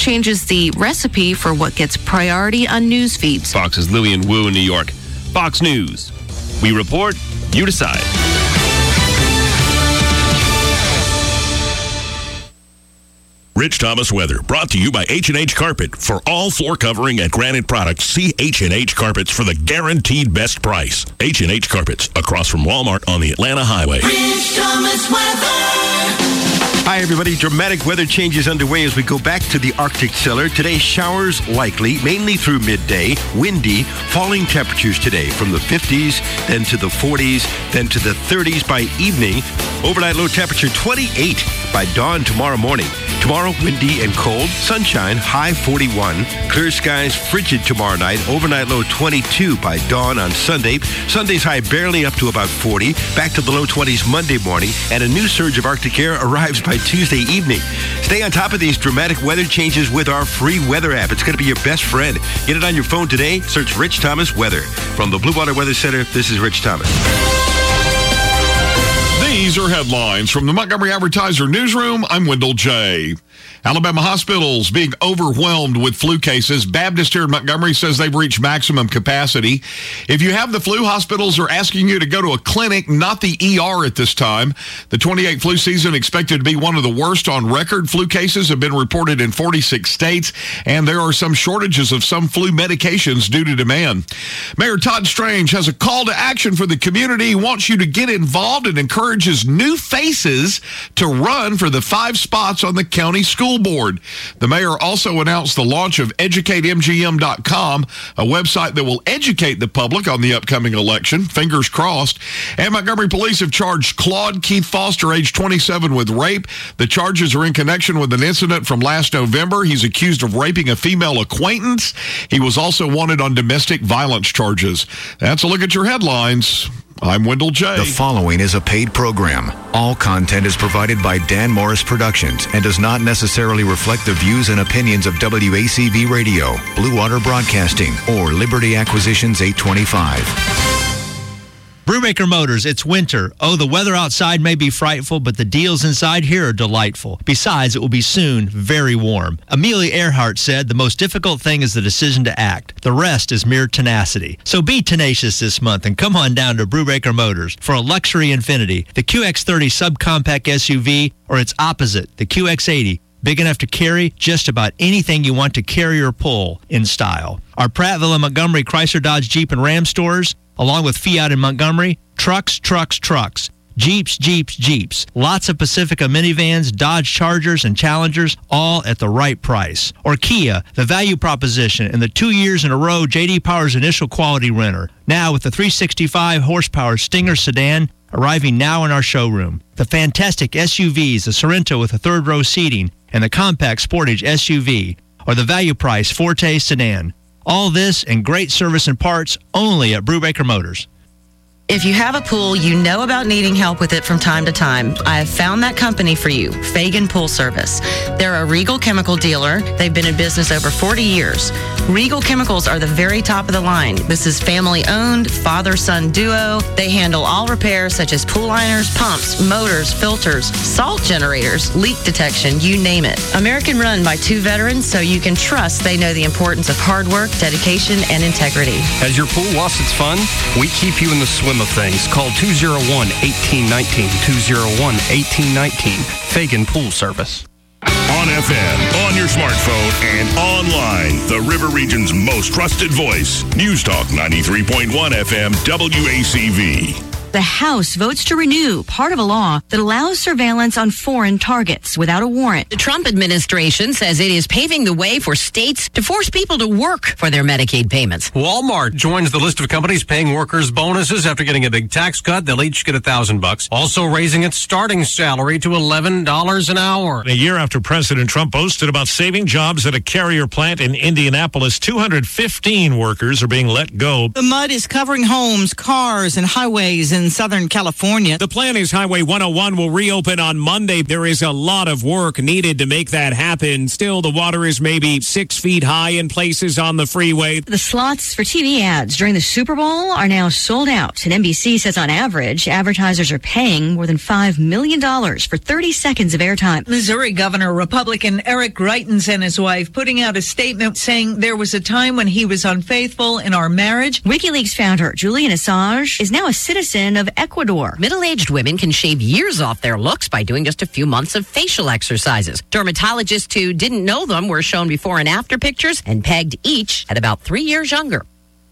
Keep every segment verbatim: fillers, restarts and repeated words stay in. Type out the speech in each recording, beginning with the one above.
changes the recipe for what gets priority on news feeds. Fox's Louie and Wu in New York. Fox News. We report, you decide. Rich Thomas Weather, brought to you by H and H Carpet. For all floor covering and granite products, see H and H Carpets for the guaranteed best price. H and H Carpets, across from Walmart on the Atlanta Highway. Rich Thomas Weather. Hi, everybody. Dramatic weather changes underway as we go back to the Arctic cellar. Today, showers likely, mainly through midday. Windy, falling temperatures today from the fifties, then to the forties, then to the thirties by evening. Overnight low temperature twenty-eight by dawn tomorrow morning. Tomorrow, windy and cold. Sunshine, high forty-one. Clear skies, frigid tomorrow night. Overnight low twenty-two by dawn on Sunday. Sunday's high barely up to about forty. Back to the low twenties Monday morning. And a new surge of Arctic air arrives by Tuesday evening. Stay on top of these dramatic weather changes with our free weather app. It's going to be your best friend. Get it on your phone today. Search Rich Thomas Weather. From the Blue Water Weather Center, this is Rich Thomas. These are headlines from the Montgomery Advertiser Newsroom. I'm Wendell J. Alabama hospitals being overwhelmed with flu cases. Baptist here in Montgomery says they've reached maximum capacity. If you have the flu, hospitals are asking you to go to a clinic, not the E R at this time. The twenty-eight flu season expected to be one of the worst on record. Flu cases have been reported in forty-six states, and there are some shortages of some flu medications due to demand. Mayor Todd Strange has a call to action for the community. He wants you to get involved and encourages new faces to run for the five spots on the county school board. The mayor also announced the launch of educate M G M dot com, a website that will educate the public on the upcoming election. Fingers crossed. And Montgomery police have charged Claude Keith Foster, age twenty-seven, with rape. The charges are in connection with an incident from last November. He's accused of raping a female acquaintance. He was also wanted on domestic violence charges. That's a look at your headlines. I'm Wendell J. The following is a paid program. All content is provided by Dan Morris Productions and does not necessarily reflect the views and opinions of W A C V Radio, Blue Water Broadcasting, or Liberty Acquisitions eight twenty-five. Brubaker Motors, it's winter. Oh, the weather outside may be frightful, but the deals inside here are delightful. Besides, it will be soon very warm. Amelia Earhart said, the most difficult thing is the decision to act. The rest is mere tenacity. So be tenacious this month and come on down to Brubaker Motors for a luxury Infiniti, the Q X thirty subcompact S U V, or its opposite, the Q X eighty. Big enough to carry just about anything you want to carry or pull in style. Our Prattville and Montgomery Chrysler, Dodge, Jeep, and Ram stores, along with Fiat in Montgomery, trucks, trucks, trucks, Jeeps, Jeeps, Jeeps, lots of Pacifica minivans, Dodge Chargers, and Challengers, all at the right price. Or Kia, the value proposition, and the two years in a row J D Power's initial quality renter. Now with the three hundred sixty-five horsepower Stinger sedan arriving now in our showroom. The fantastic S U Vs, the Sorento with a third row seating, and the compact Sportage S U V, or the value price Forte sedan. All this and great service and parts only at Brubaker Motors. If you have a pool, you know about needing help with it from time to time. I have found that company for you, Fagan Pool Service. They're a Regal chemical dealer. They've been in business over forty years. Regal Chemicals are the very top of the line. This is family-owned, father-son duo. They handle all repairs such as pool liners, pumps, motors, filters, salt generators, leak detection, you name it. American run by two veterans, so you can trust they know the importance of hard work, dedication, and integrity. Has your pool lost its fun? We keep you in the swim of things. Call two oh one, one eight one nine, two oh one, one eight one nine, Fagan Pool Service. On F M, on your smartphone, and online, the River Region's most trusted voice. News Talk ninety-three point one F M, W A C V. The House votes to renew part of a law that allows surveillance on foreign targets without a warrant. The Trump administration says it is paving the way for states to force people to work for their Medicaid payments. Walmart joins the list of companies paying workers bonuses after getting a big tax cut. They'll each get a thousand bucks. Also raising its starting salary to eleven dollars an hour. A year after President Trump boasted about saving jobs at a Carrier plant in Indianapolis, two hundred fifteen workers are being let go. The mud is covering homes, cars, and highways in in Southern California. The plan is Highway one oh one will reopen on Monday. There is a lot of work needed to make that happen. Still, the water is maybe six feet high in places on the freeway. The slots for T V ads during the Super Bowl are now sold out. And N B C says on average, advertisers are paying more than five million dollars for thirty seconds of airtime. Missouri Governor Republican Eric Greitens and his wife putting out a statement saying there was a time when he was unfaithful in our marriage. WikiLeaks founder Julian Assange is now a citizen of Ecuador. Middle-aged women can shave years off their looks by doing just a few months of facial exercises. Dermatologists who didn't know them were shown before and after pictures and pegged each at about three years younger.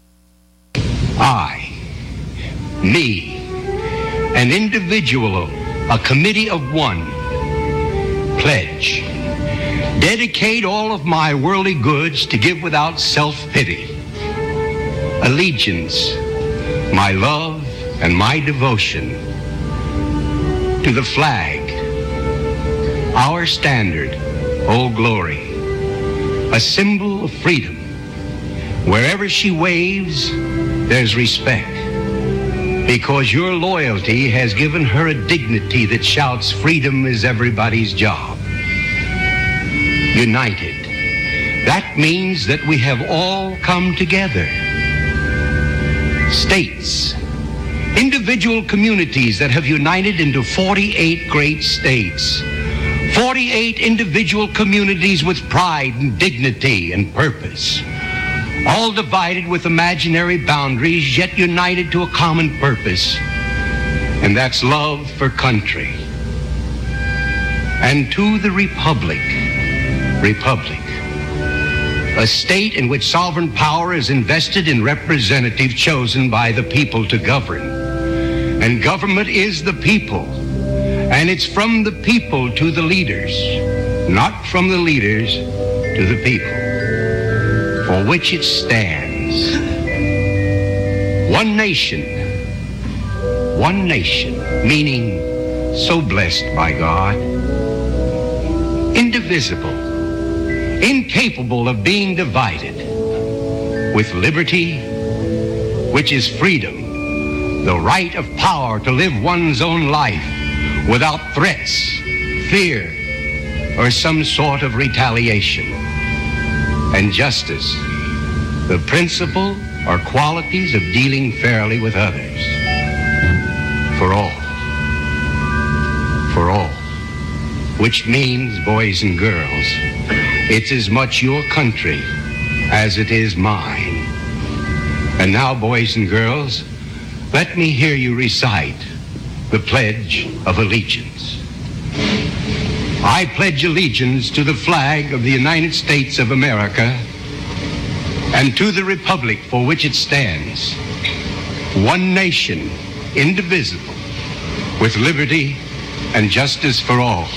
I, me, an individual, a committee of one, pledge, dedicate all of my worldly goods to give without self-pity, allegiance, my love and my devotion to the flag, our standard, Old Glory, a symbol of freedom. Wherever she waves, there's respect, because your loyalty has given her a dignity that shouts freedom is everybody's job. United. That means that we have all come together. States, individual communities that have united into forty-eight great states. forty-eight individual communities with pride and dignity and purpose. All divided with imaginary boundaries, yet united to a common purpose. And that's love for country. And to the Republic, Republic, a state in which sovereign power is invested in representatives chosen by the people to govern. And government is the people. And it's from the people to the leaders, not from the leaders to the people, for which it stands. One nation, one nation, meaning so blessed by God, indivisible, incapable of being divided, with liberty, which is freedom, the right of power to live one's own life without threats, fear, or some sort of retaliation. And justice, the principle or qualities of dealing fairly with others. For all. For all. Which means, boys and girls, it's as much your country as it is mine. And now, boys and girls, let me hear you recite the Pledge of Allegiance. I pledge allegiance to the flag of the United States of America and to the republic for which it stands, one nation, indivisible, with liberty and justice for all.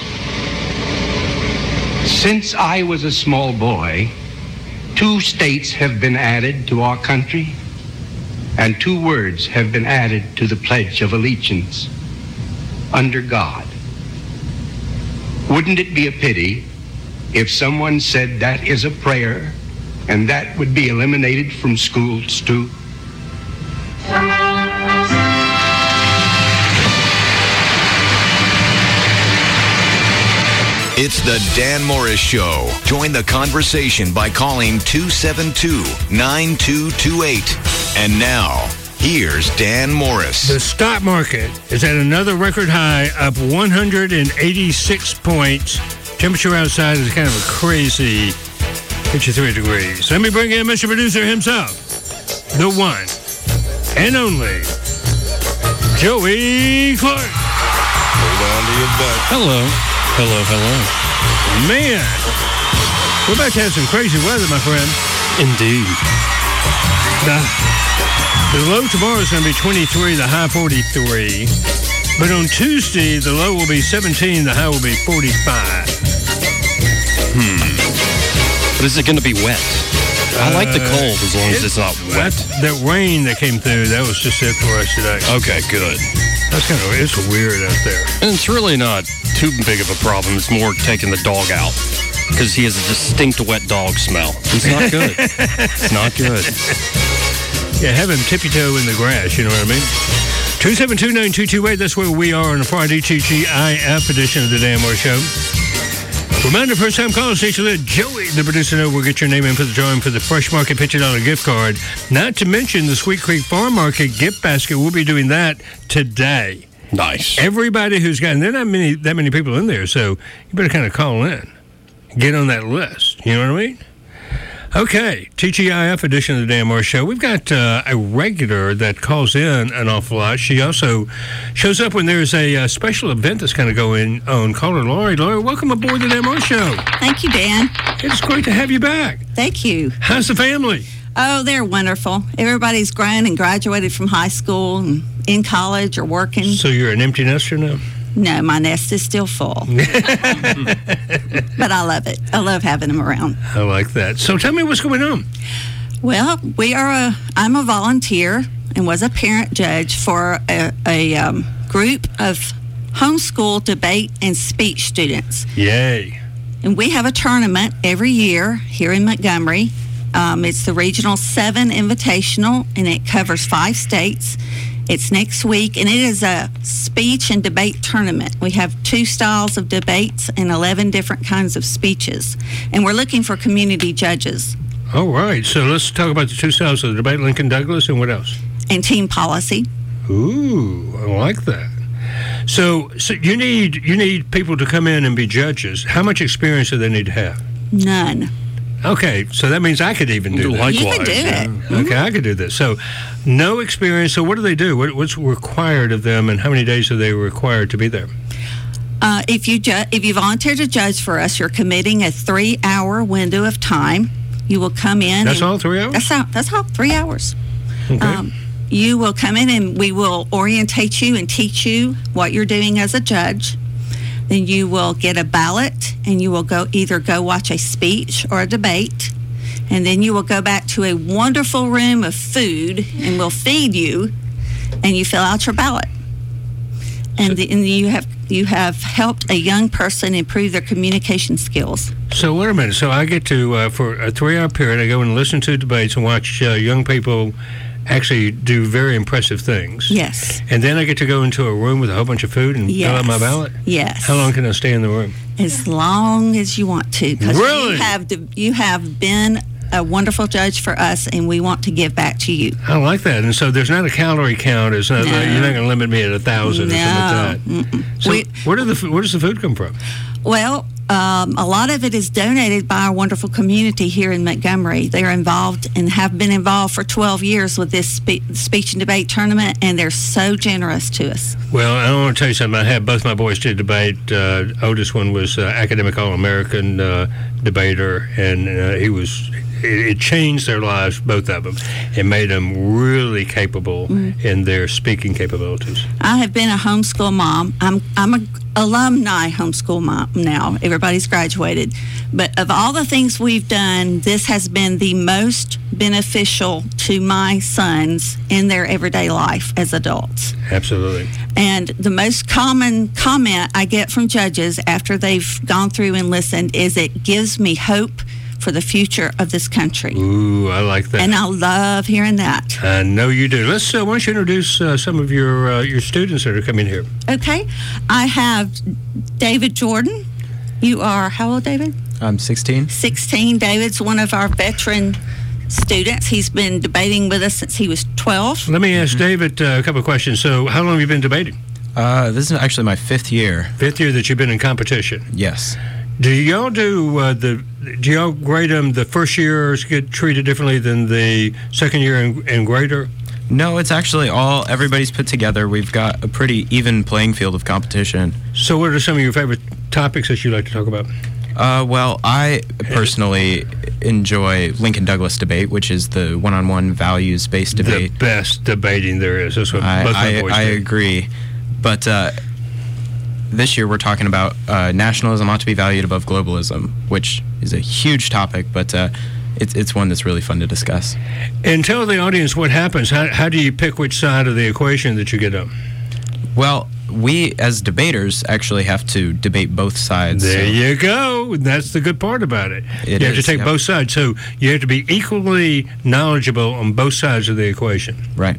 Since I was a small boy, two states have been added to our country, and two words have been added to the Pledge of Allegiance: under God. Wouldn't it be a pity if someone said that is a prayer and that would be eliminated from schools too? It's the Dan Morris Show. Join the conversation by calling two seven two, nine two two eight. And now, here's Dan Morris. The stock market is at another record high, up one hundred eighty-six points. Temperature outside is kind of a crazy fifty-three degrees. Let me bring in Mister Producer himself, the one and only Joey Clark. Hold on to your butt. Hello. Hello, hello. Man, we're about to have some crazy weather, my friend. Indeed. The, the low tomorrow is going to be twenty-three, the high forty-three. But on Tuesday, the low will be seventeen, the high will be forty-five. Hmm. But is it going to be wet? I like the cold as long as it's not wet. That, that rain that came through, that was just it for us today. Okay, good. That's kind of, it's weird out there. And it's really not too big of a problem. It's more taking the dog out because he has a distinct wet dog smell. It's not good. It's not good. Yeah, have him tippy-toe in the grass, you know what I mean? two seven two, nine two two eight. That's where we are on the Friday T G I F edition of the Dan Moore Show. Reminder, first-time caller, station let Joey, the producer, know we'll get your name in for the drawing for the Fresh Market fifty dollars gift card. Not to mention the Sweet Creek Farm Market gift basket. We'll be doing that today. Nice. Everybody who's got, and there are not many, that many people in there, so you better kind of call in. Get on that list. You know what I mean? Okay, T G I F edition of the Dan Moore Show. We've got uh, a regular that calls in an awful lot. She also shows up when there's a uh, special event that's kind of going on. Call her Lori. Lori, welcome aboard the Dan Moore Show. Thank you, Dan. It's great to have you back. Thank you. How's the family? Oh, they're wonderful. Everybody's grown and graduated from high school and in college or working. So you're an empty nester now? No, my nest is still full. But I love it. I love having them around. I like that. So tell me what's going on. Well, we are a, I'm a volunteer and was a parent judge for a, a um, group of homeschool debate and speech students. Yay. And we have a tournament every year here in Montgomery. Um, it's the Regional seven Invitational, and it covers five states. It's next week, and it is a speech and debate tournament. We have two styles of debates and eleven different kinds of speeches, and we're looking for community judges. All right, so let's talk about the two styles of the debate, Lincoln Douglas, and what else? And team policy. Ooh, I like that. So, so you need you need people to come in and be judges. How much experience do they need to have? None. Okay, so that means I could even do that. Likewise. You can do it. Mm-hmm. Okay, I could do this. So, no experience. So, what do they do? What, what's required of them, and how many days are they required to be there? Uh, if you ju- if you volunteer to judge for us, you're committing a three-hour window of time. You will come in. That's all three hours? That's all. That's all three hours. Okay. Um, you will come in, and we will orientate you and teach you what you're doing as a judge. Then you will get a ballot, and you will go either go watch a speech or a debate, and then you will go back to a wonderful room of food, and we'll feed you, and you fill out your ballot. And, the, and you have you have helped a young person improve their communication skills. So wait a minute. So I get to uh, for a three-hour period, I go and listen to debates and watch uh, young people actually do very impressive things. Yes. And then I get to go into a room with a whole bunch of food and yes. fill out my ballot? Yes. How long can I stay in the room? As long as you want to. Because really? you have, you have been a wonderful judge for us, and we want to give back to you. I like that. And so there's not a calorie count. It's not, No. like, you're not going to limit me at a thousand No. or something like that. Mm-mm. So We- where, do the, where does the food come from? Well, um, a lot of it is donated by our wonderful community here in Montgomery. They are involved and have been involved for twelve years with this spe- speech and debate tournament, and they're so generous to us. Well, I want to tell you something. I had both my boys did debate. Uh, oldest one was uh, academic All-American uh, debater, and uh, he was. It, it changed their lives, both of them, and made them really capable Mm. in their speaking capabilities. I have been a homeschool mom. I'm I'm a alumni homeschool mom now. Everybody's graduated. But of all the things we've done, this has been the most beneficial to my sons in their everyday life as adults. Absolutely. And the most common comment I get from judges after they've gone through and listened is it gives me hope for the future of this country. Ooh, I like that. And I love hearing that. I know you do. Let's. Uh, why don't you introduce uh, some of your uh, your students that are coming here? Okay. I have David Jordan. You are, how old, David? I'm sixteen. sixteen. David's one of our veteran students. He's been debating with us since he was twelve. Let me ask David uh, a couple of questions. So, how long have you been debating? Uh, this is actually my fifth year. Fifth year that you've been in competition. Yes. Do y'all do uh, the? Do y'all grade them? The first years get treated differently than the second year and, and greater? No, it's actually all everybody's put together. We've got a pretty even playing field of competition. So, what are some of your favorite topics that you like to talk about? Uh, well, I personally enjoy Lincoln Douglas debate, which is the one-on-one values-based debate. The best debating there is. That's what I, both my I, boys I do. agree, but uh, this year we're talking about uh, nationalism ought to be valued above globalism, which is a huge topic, but uh, it's it's one that's really fun to discuss. And tell the audience what happens. How, how do you pick which side of the equation that you get up? Well, we as debaters actually have to debate both sides. There so you go. That's the good part about it. It you have is, to take yep. both sides. So you have to be equally knowledgeable on both sides of the equation. Right.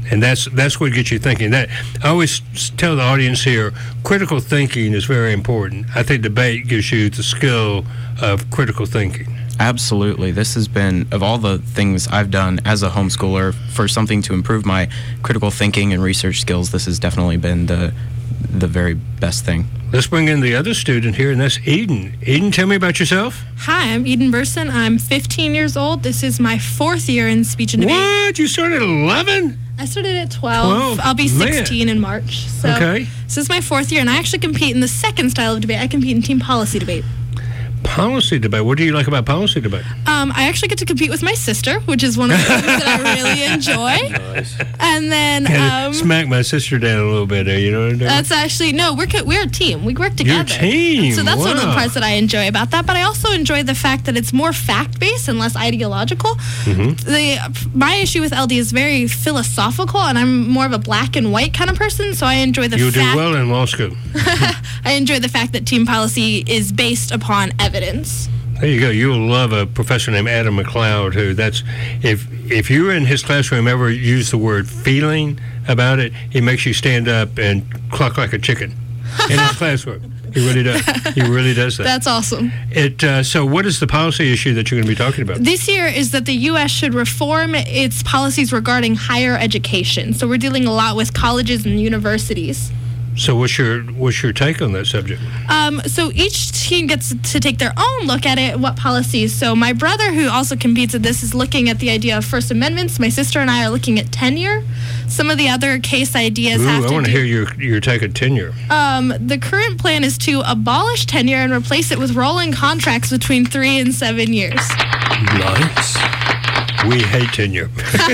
And that's that's what gets you thinking. That I always tell the audience here, critical thinking is very important. I think debate gives you the skill of critical thinking. Absolutely. This has been, of all the things I've done as a homeschooler, for something to improve my critical thinking and research skills, this has definitely been the the very best thing. Let's bring in the other student here, and that's Eden. Eden, tell me about yourself. Hi, I'm Eden Burson. I'm fifteen years old. This is my fourth year in speech and debate. What? You started at eleven? I started at twelve. twelve? I'll be Man. sixteen in March. So Okay. This is my fourth year, and I actually compete in the second style of debate. I compete in team policy debate. Policy debate. What do you like about policy debate? Um, I actually get to compete with my sister, which is one of the things that I really enjoy. Nice. And then Kinda um, smack my sister down a little bit there, you know what I'm doing? that's actually no, we're co- we're a team. We work together. You're a team. So that's one of the Wow. parts that I enjoy about that. But I also enjoy the fact that it's more fact based and less ideological. Mm-hmm. The my issue with L D is very philosophical, and I'm more of a black and white kind of person. So I enjoy the You'll fact. do well in law school. I enjoy the fact that team policy is based upon evidence. There you go. You'll love a professor named Adam McLeod, who that's, if if you in his classroom ever use the word feeling about it, he makes you stand up and cluck like a chicken in his classroom. He really does. He really does that. That's awesome. It. Uh, so what is the policy issue that you're going to be talking about? This year is that the U S should reform its policies regarding higher education. So we're dealing a lot with colleges and universities. So what's your what's your take on that subject? Um, so each team gets to take their own look at it, what policies. So my brother, who also competes at this, is looking at the idea of First Amendments. My sister and I are looking at tenure. Some of the other case ideas Ooh, have I to want to do... hear your your take on tenure. Um, the current plan is to abolish tenure and replace it with rolling contracts between three and seven years. Nice. We hate tenure.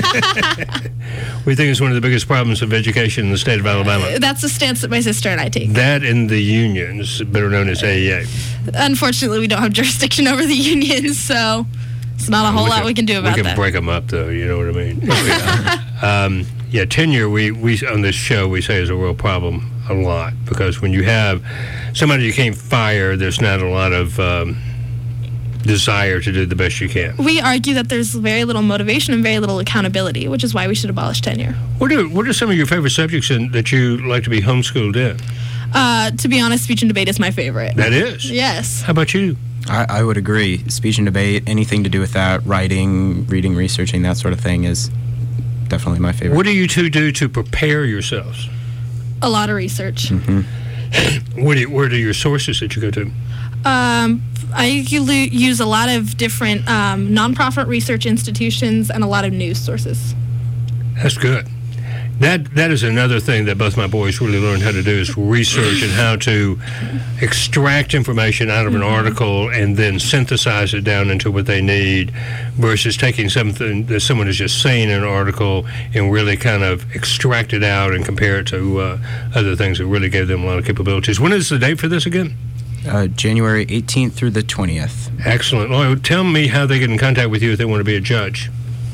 We think it's one of the biggest problems of education in the state of Alabama. That's the stance that my sister and I take. That and the unions, better known as A E A. Unfortunately, we don't have jurisdiction over the unions, so it's not a whole we lot can, we can do about We can that. break them up, though. You know what I mean? um, yeah, tenure. We we on this show we say is a real problem a lot, because when you have somebody you can't fire, there's not a lot of um, desire to do the best you can. We argue that there's very little motivation and very little accountability, which is why we should abolish tenure. What are what are some of your favorite subjects in, that you like to be homeschooled in? Uh, to be honest, speech and debate is my favorite. That is? Yes. How about you? I, I would agree. Speech and debate, anything to do with that, writing, reading, researching, that sort of thing is definitely my favorite. What do you two do to prepare yourselves? A lot of research. Mm-hmm. What do you, where are your sources that you go to? Um, I use a lot of different um, nonprofit research institutions and a lot of news sources. That's good. That that is another thing that both my boys really learned how to do, is research and how to extract information out of an article and then synthesize it down into what they need, versus taking something that someone is just saying in an article and really kind of extract it out and compare it to uh, other things that really gave them a lot of capabilities. When is the date for this again? Uh, January eighteenth through the twentieth. Excellent. Well, tell me how they get in contact with you if they want to be a judge.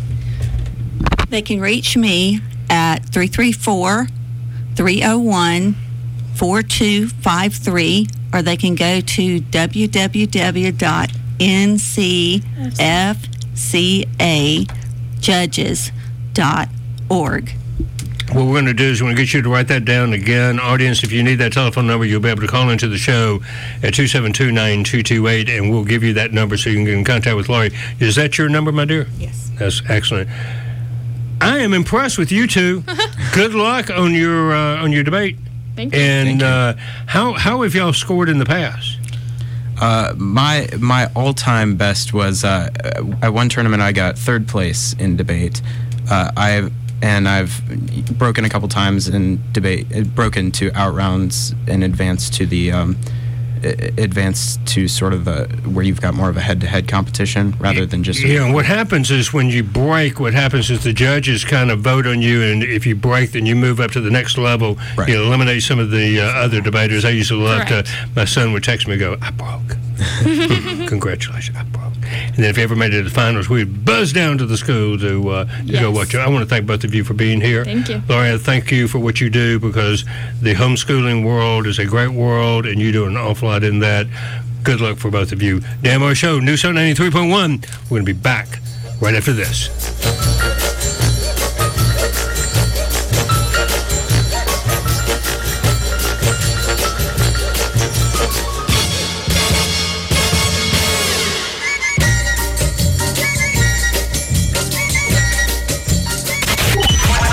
They can reach me at three three four, three oh one, four two five three, or they can go to w w w dot n c f c a judges dot org. What we're going to do is we're going to get you to write that down again. Audience, if you need that telephone number, you'll be able to call into the show at two seven two, nine two two eight, and we'll give you that number so you can get in contact with Laurie. Is that your number, my dear? Yes. That's excellent. I am impressed with you two. Good luck on your uh, on your debate. Thank you. And Thank you. Uh, how how have y'all scored in the past? Uh, my my all time best was uh, at one tournament I got third place in debate. Uh, I've and I've broken a couple times in debate, broken to out rounds and advanced to the um, advanced to sort of the where you've got more of a head to head competition rather than just. Yeah, and what happens is when you break, what happens is the judges kind of vote on you, and if you break, then you move up to the next level. Right. You eliminate some of the uh, other debaters. I used to love Correct. to. My son would text me, and go, "I broke." Congratulations, I broke. And then if you ever made it to the finals, we'd buzz down to the school to, uh, to Yes. go watch it. I want to thank both of you for being here. Thank you. Laurie, thank you for what you do, because the homeschooling world is a great world, and you do an awful lot in that. Good luck for both of you. Dan Morris Show, News ninety-three point one. We're going to be back right after this.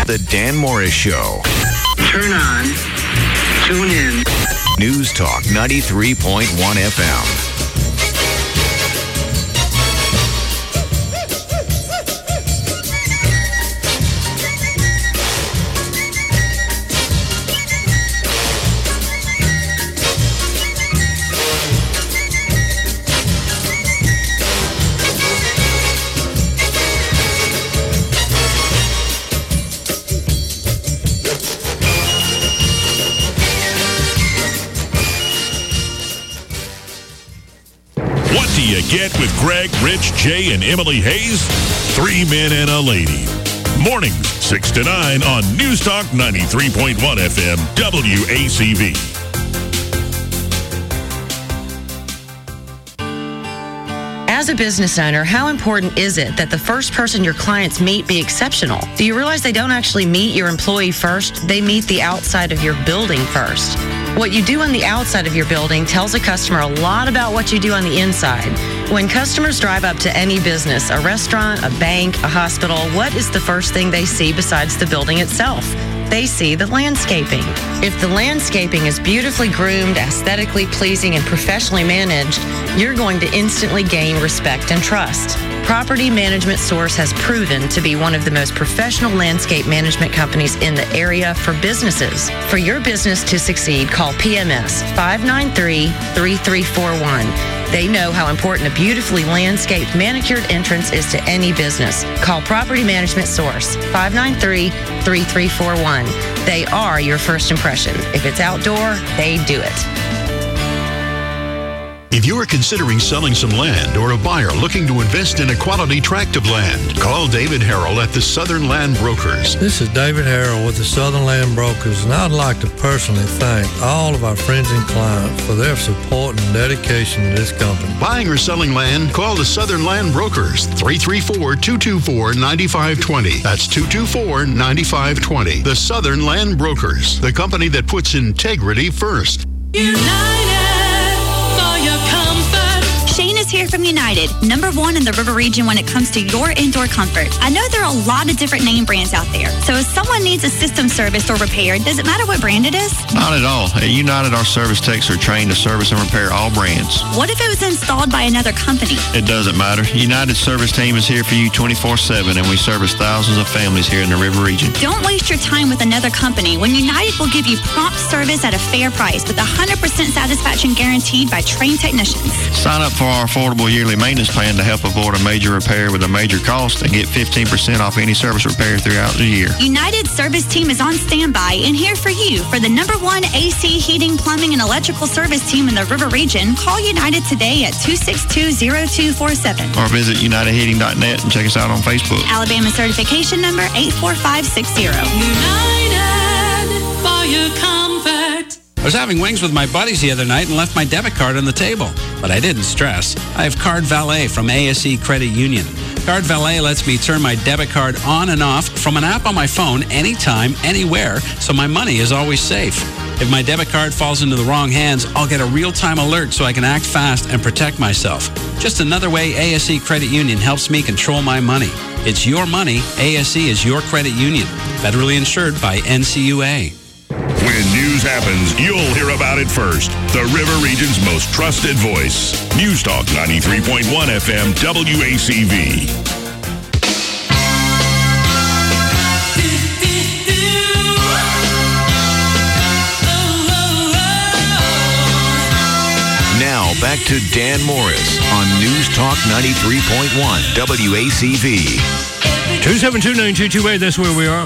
The Dan Morris Show. Turn on. Tune in. News Talk ninety-three point one F M. Get with Greg, Rich, Jay, and Emily Hayes. Three men and a lady. Mornings, six to nine on News Talk ninety-three point one F M, W A C V. As a business owner, how important is it that the first person your clients meet be exceptional? Do you realize they don't actually meet your employee first? They meet the outside of your building first. What you do on the outside of your building tells a customer a lot about what you do on the inside. When customers drive up to any business, a restaurant, a bank, a hospital, what is the first thing they see besides the building itself? They see the landscaping. If the landscaping is beautifully groomed, aesthetically pleasing, and professionally managed, you're going to instantly gain respect and trust. Property Management Source has proven to be one of the most professional landscape management companies in the area for businesses. For your business to succeed, call P M S five nine three, three three four one. They know how important a beautifully landscaped, manicured entrance is to any business. Call Property Management Source, five nine three, three three four one. They are your first impression. If it's outdoor, they do it. If you are considering selling some land or a buyer looking to invest in a quality tract of land, call David Harrell at the Southern Land Brokers. This is David Harrell with the Southern Land Brokers, and I'd like to personally thank all of our friends and clients for their support and dedication to this company. Buying or selling land, call the Southern Land Brokers, three three four, two two four, nine five two zero. That's two two four, nine five two zero. The Southern Land Brokers, the company that puts integrity first. United for your comfort. Shane is here from United, number one in the River region when it comes to your indoor comfort. I know there are a lot of different name brands out there, so if someone needs a system serviced or repaired, does it matter what brand it is? Not at all. At United, our service techs are trained to service and repair all brands. What if it was installed by another company? It doesn't matter. United's service team is here for you twenty-four seven, and we service thousands of families here in the River region. Don't waste your time with another company when United will give you prompt service at a fair price with one hundred percent satisfaction guaranteed by trained technicians. Sign up for our affordable yearly maintenance plan to help avoid a major repair with a major cost and get fifteen percent off any service repair throughout the year. United's service team is on standby and here for you. For the number one A C, heating, plumbing, and electrical service team in the River region, call United today at two six two, zero two four seven. Or visit united heating dot net and check us out on Facebook. Alabama certification number eight four five six zero. United for your comfort. I was having wings with my buddies the other night and left my debit card on the table. But I didn't stress. I have Card Valet from A S E Credit Union. Card Valet lets me turn my debit card on and off from an app on my phone anytime, anywhere, so my money is always safe. If my debit card falls into the wrong hands, I'll get a real-time alert so I can act fast and protect myself. Just another way A S E Credit Union helps me control my money. It's your money. A S E is your credit union. Federally insured by N C U A. When news happens, you'll hear about it first. The River Region's most trusted voice. News Talk ninety-three point one F M, W A C V. Now, back to Dan Morris on News Talk ninety-three point one W A C V. two seven two, nine two two eight, that's where we are.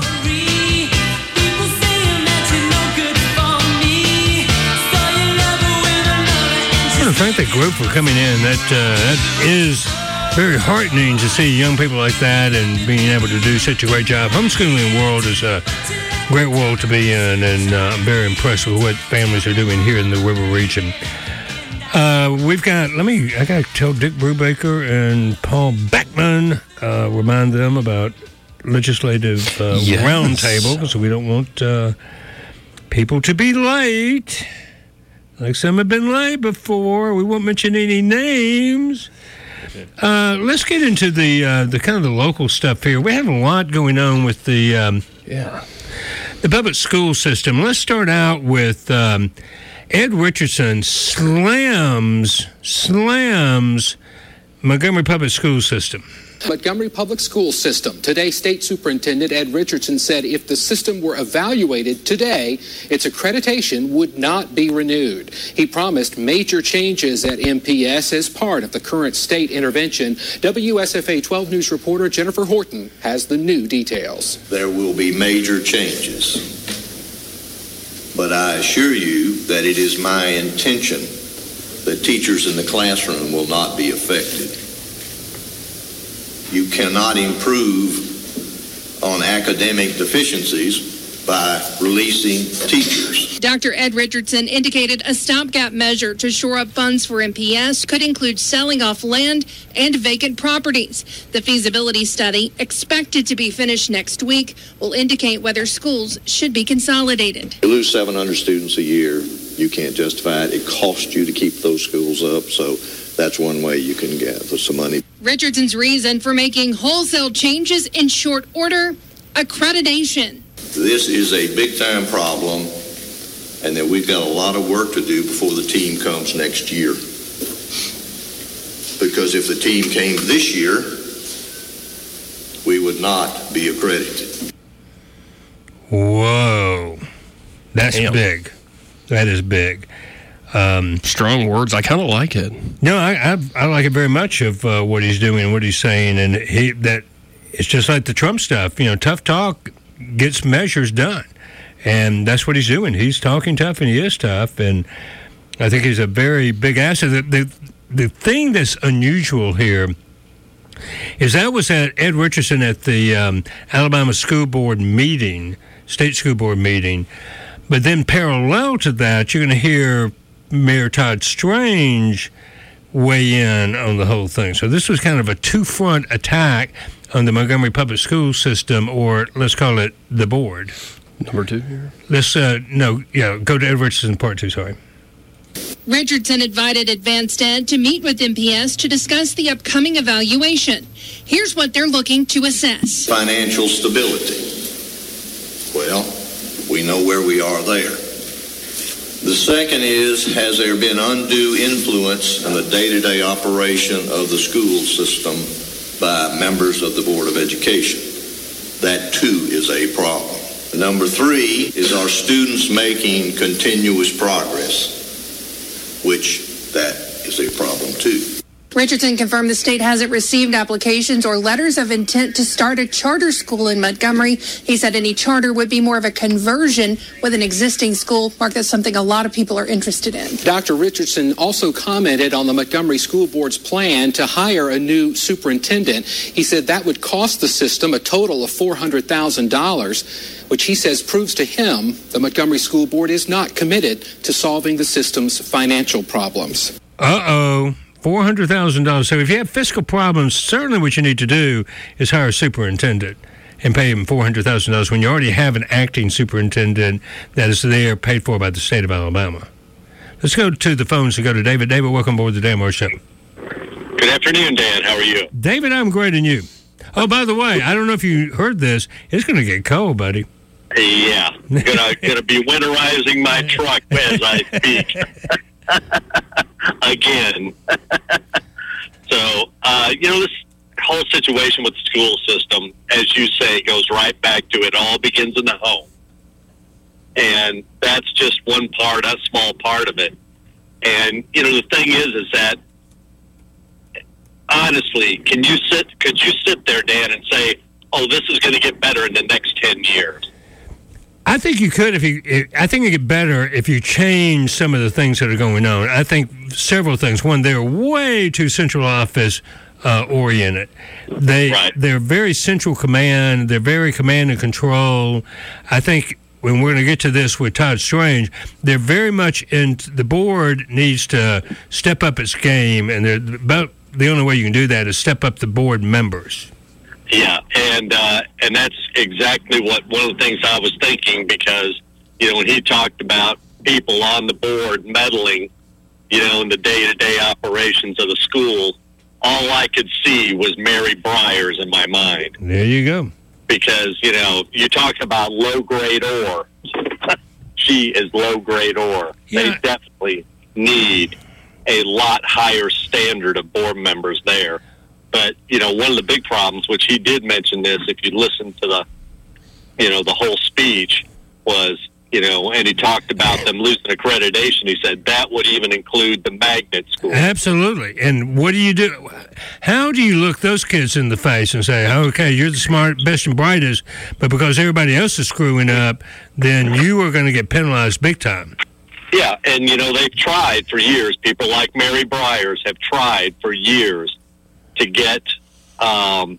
I want to thank the group for coming in. That uh, that is very heartening to see young people like that and being able to do such a great job. Homeschooling world is a great world to be in, and uh, I'm very impressed with what families are doing here in the River region. Uh, we've got, let me, I got to tell Dick Brubaker and Paul Beckman, uh, remind them about legislative uh, Yes. roundtable, because we don't want uh, people to be late. Like some have been late before. We won't mention any names. Uh, let's get into the uh, the kind of the local stuff here. We have a lot going on with the um, Yeah. The public school system. Let's start out with um, Ed Richardson slams, slams Montgomery Public School System. Montgomery Public School System. Today, State Superintendent Ed Richardson said if the system were evaluated today, its accreditation would not be renewed. He promised major changes at M P S as part of the current state intervention. W S F A twelve News reporter Jennifer Horton has the new details. There will be major changes, but I assure you that it is my intention that teachers in the classroom will not be affected. You cannot improve on academic deficiencies by releasing teachers. Doctor Ed Richardson indicated a stopgap measure to shore up funds for M P S could include selling off land and vacant properties. The feasibility study, expected to be finished next week, will indicate whether schools should be consolidated. You lose seven hundred students a year, you can't justify it. It costs you to keep those schools up, so that's one way you can get some money. Richardson's reason for making wholesale changes in short order: accreditation. This is a big-time problem, and that we've got a lot of work to do before the team comes next year. Because if the team came this year, we would not be accredited. Whoa. That's Damn. big. That is big. Um, Strong words. I kind of like it. No, I, I I like it very much of uh, what he's doing and what he's saying, and he that it's just like the Trump stuff. You know, tough talk gets measures done, and that's what he's doing. He's talking tough, and he is tough, and I think he's a very big asset. The the, the thing that's unusual here is that was at Ed Richardson at the um, Alabama School Board meeting, state school board meeting, but then parallel to that, you're going to hear Mayor Todd Strange weigh in on the whole thing. So this was kind of a two-front attack on the Montgomery Public School System, or let's call it the board. Number two here? Let's, uh, no, yeah, go to Ed Richardson part two, sorry. Richardson invited Advanced Ed to meet with M P S to discuss the upcoming evaluation. Here's what they're looking to assess. Financial stability. Well, we know where we are there. The second is, has there been undue influence in the day-to-day operation of the school system by members of the Board of Education? That, too, is a problem. Number three is, are students making continuous progress? Which, that is a problem, too. Richardson confirmed the state hasn't received applications or letters of intent to start a charter school in Montgomery. He said any charter would be more of a conversion with an existing school. Mark, that's something a lot of people are interested in. Doctor Richardson also commented on the Montgomery School Board's plan to hire a new superintendent. He said that would cost the system a total of four hundred thousand dollars, which he says proves to him the Montgomery School Board is not committed to solving the system's financial problems. Uh-oh. four hundred thousand dollars. So if you have fiscal problems, certainly what you need to do is hire a superintendent and pay him four hundred thousand dollars when you already have an acting superintendent that is there, paid for by the state of Alabama. Let's go to the phones and go to David. David, welcome aboard the Dan Moore Show. Good afternoon, Dan. How are you? David, I'm great, and you? Oh, by the way, I don't know if you heard this. It's going to get cold, buddy. Yeah. Gonna, gonna be winterizing my truck as I speak. Again. So, uh, you know, this whole situation with the school system, as you say, goes right back to it all begins in the home. And that's just one part, a small part of it. And, you know, the thing is, is that, honestly, can you sit, could you sit there, Dan, and say, oh, this is going to get better in the next ten years? I think you could if you. I think it get better if you change some of the things that are going on. I think several things. One, they're way too central office uh, oriented. They right. They're very central command. They're very command and control. I think when we're going to get to this with Todd Strange, they're very much in. The board needs to step up its game, and they're about the only way you can do that is step up the board members. Yeah, and uh, and that's exactly what one of the things I was thinking, because, you know, when he talked about people on the board meddling, you know, in the day-to-day operations of the school, all I could see was Mary Briers in my mind. There you go. because, you know, you talk about low-grade ore. She is low-grade ore. Yeah. They definitely need a lot higher standard of board members there. But, you know, one of the big problems, which he did mention this, if you listen to the, you know, the whole speech, was, you know, and he talked about them losing accreditation. He said that would even include the magnet school. Absolutely. And what do you do? How do you look those kids in the face and say, okay, you're the smart, best and brightest, but because everybody else is screwing up, then you are going to get penalized big time? Yeah, and, you know, they've tried for years. People like Mary Briers have tried for years to get um,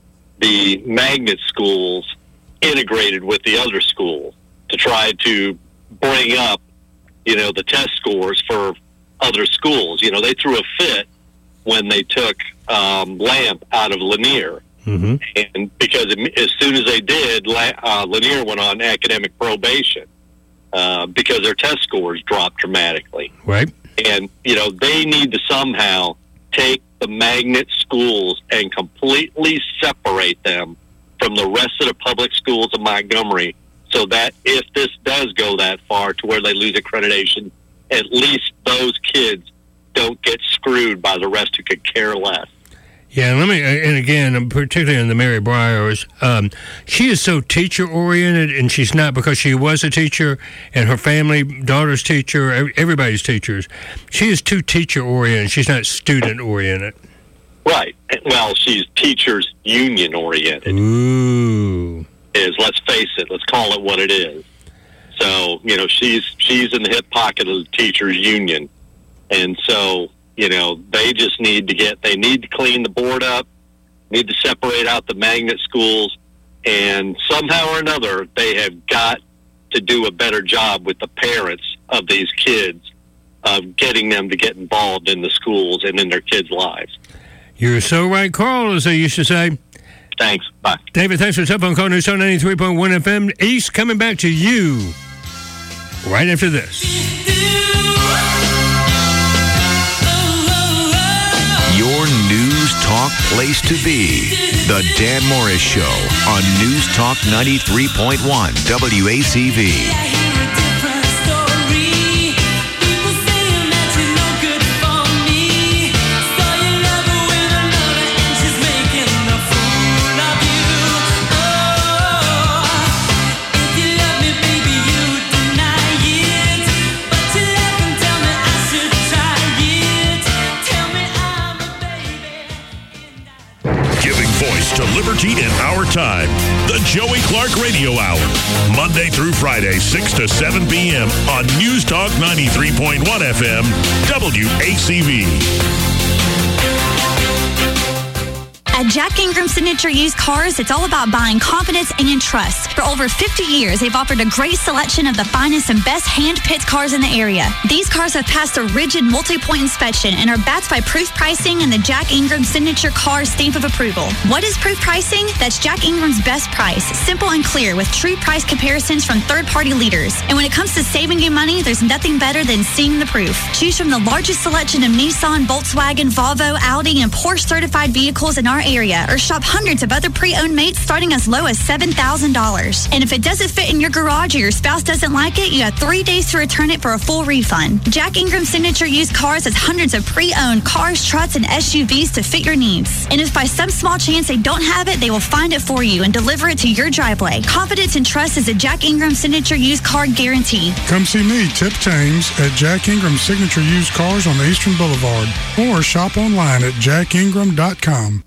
the magnet schools integrated with the other schools, to try to bring up, you know, the test scores for other schools. You know, they threw a fit when they took um, Lamp out of Lanier. Mm-hmm. And because as soon as they did, uh, Lanier went on academic probation uh, because their test scores dropped dramatically. Right. And, you know, they need to somehow take the magnet schools and completely separate them from the rest of the public schools of Montgomery, so that if this does go that far to where they lose accreditation, at least those kids don't get screwed by the rest who could care less. Yeah, let me, and again, particularly in the Mary Briers, um, she is so teacher-oriented, and she's not because she was a teacher, and her family, daughter's teacher, everybody's teachers. She is too teacher-oriented. She's not student-oriented. Right. Well, she's teachers union-oriented. Ooh. Is, let's face it, let's call it what it is. So, you know, she's she's in the hip pocket of the teachers union. And so, you know, they just need to get, they need to clean the board up, need to separate out the magnet schools, and somehow or another, they have got to do a better job with the parents of these kids of getting them to get involved in the schools and in their kids' lives. You're so right, Carl, as they used to say. Thanks. Bye. David, thanks for the telephone call. News on ninety-three point one F M. East, coming back to you right after this. Your News Talk place to be. The Dan Morris Show on News Talk ninety-three point one W A C V. To Liberty in Our Time, the Joey Clark Radio Hour, Monday through Friday, six to seven p.m. on News Talk ninety-three point one F M, W A C V. At Jack Ingram Signature Used Cars, it's all about buying confidence and trust. For over fifty years, they've offered a great selection of the finest and best hand-picked cars in the area. These cars have passed a rigid multi-point inspection and are backed by proof pricing and the Jack Ingram Signature Car stamp of approval. What is proof pricing? That's Jack Ingram's best price, simple and clear, with true price comparisons from third-party leaders. And when it comes to saving you money, there's nothing better than seeing the proof. Choose from the largest selection of Nissan, Volkswagen, Volvo, Audi, and Porsche certified vehicles in our area, or shop hundreds of other pre-owned mates starting as low as seven thousand dollars. And if it doesn't fit in your garage or your spouse doesn't like it, you have three days to return it for a full refund. Jack Ingram Signature Used Cars has hundreds of pre-owned cars, trucks, and S U Vs to fit your needs. And if by some small chance they don't have it, they will find it for you and deliver it to your driveway. Confidence and trust is a Jack Ingram Signature Used Car guarantee. Come see me, Tip James, at Jack Ingram Signature Used Cars on Eastern Boulevard, or shop online at jack ingram dot com.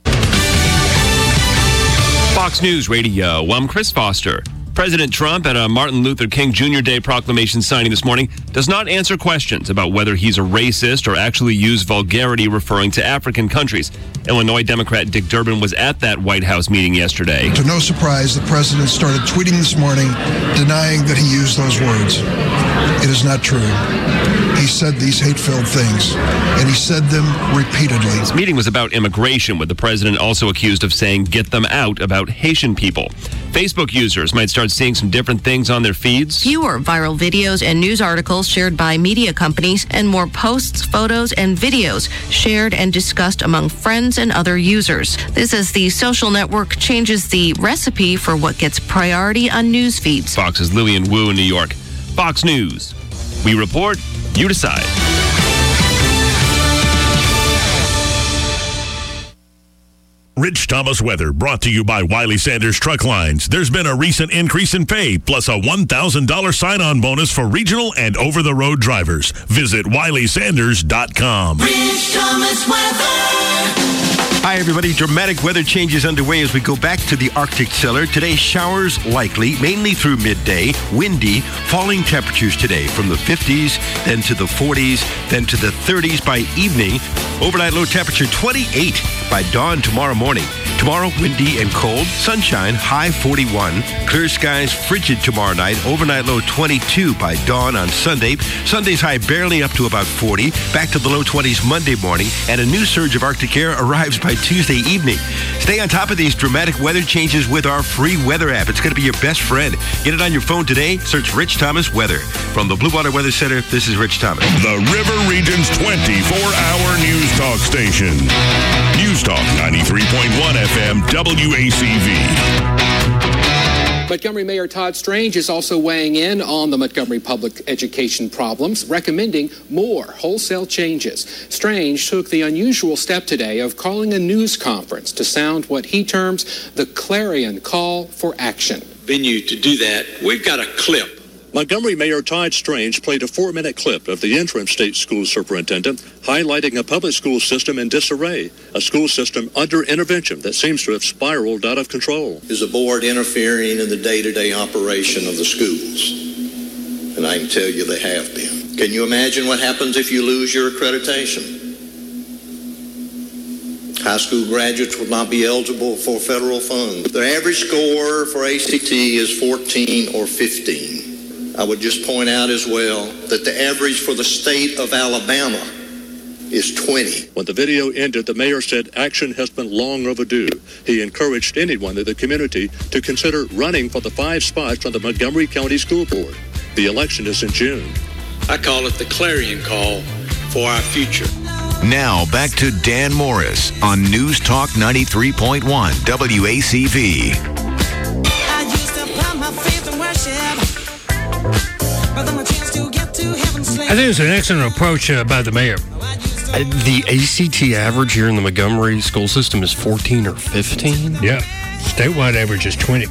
Fox News Radio, I'm Chris Foster. President Trump at a Martin Luther King Junior Day proclamation signing this morning does not answer questions about whether he's a racist or actually used vulgarity referring to African countries. Illinois Democrat Dick Durbin was at that White House meeting yesterday. To no surprise, the president started tweeting this morning denying that he used those words. It is not true. he said these hate-filled things, and he said them repeatedly. This meeting was about immigration, with the president also accused of saying, "Get them out," about Haitian people. Facebook users might start seeing some different things on their feeds. Fewer viral videos and news articles shared by media companies, and more posts, photos, and videos shared and discussed among friends and other users. This as the social network changes the recipe for what gets priority on news feeds. Fox's Lillian Wu in New York. Fox News. We report, you decide. Rich Thomas weather brought to you by Wiley Sanders Truck Lines. There's been a recent increase in pay, plus a one thousand dollars sign-on bonus for regional and over-the-road drivers. Visit wiley sanders dot com. Rich Thomas weather. Hi, everybody. Dramatic weather changes underway as we go back to the Arctic cellar. Today, showers likely, mainly through midday. Windy, falling temperatures today from the fifties, then to the forties, then to the thirties by evening. Overnight low temperature twenty-eight by dawn tomorrow morning. Tomorrow, windy and cold. Sunshine, high forty-one. Clear skies, frigid tomorrow night. Overnight low twenty-two by dawn on Sunday. Sunday's high barely up to about forty. Back to the low twenties Monday morning. And a new surge of Arctic air arrives by Tuesday evening. Stay on top of these dramatic weather changes with our free weather app. It's going to be your best friend. Get it on your phone today. Search Rich Thomas Weather. From the Blue Water Weather Center, this is Rich Thomas. The River Region's twenty-four hour news talk station. News Talk ninety-three point one F M W A C V. Montgomery Mayor Todd Strange is also weighing in on the Montgomery public education problems, recommending more wholesale changes. Strange took the unusual step today of calling a news conference to sound what he terms the clarion call for action. Venue to do that, we've got a clip. Montgomery Mayor Todd Strange played a four-minute clip of the interim state school superintendent highlighting a public school system in disarray, a school system under intervention that seems to have spiraled out of control. Is the board interfering in the day-to-day operation of the schools? And I can tell you they have been. Can you imagine what happens if you lose your accreditation? High school graduates will not be eligible for federal funds. The average score for A C T is fourteen or fifteen. I would just point out as well that the average for the state of Alabama is twenty. When the video ended, the mayor said action has been long overdue. He encouraged anyone in the community to consider running for the five spots on the Montgomery County School Board. The election is in June. I call it the clarion call for our future. Now back to Dan Morris on News Talk ninety-three point one W A C V. I used to put my faith in worship. I think it's an excellent approach uh, by the mayor. Uh, the A C T average here in the Montgomery school system is fourteen or fifteen? Yeah. Statewide average is twenty.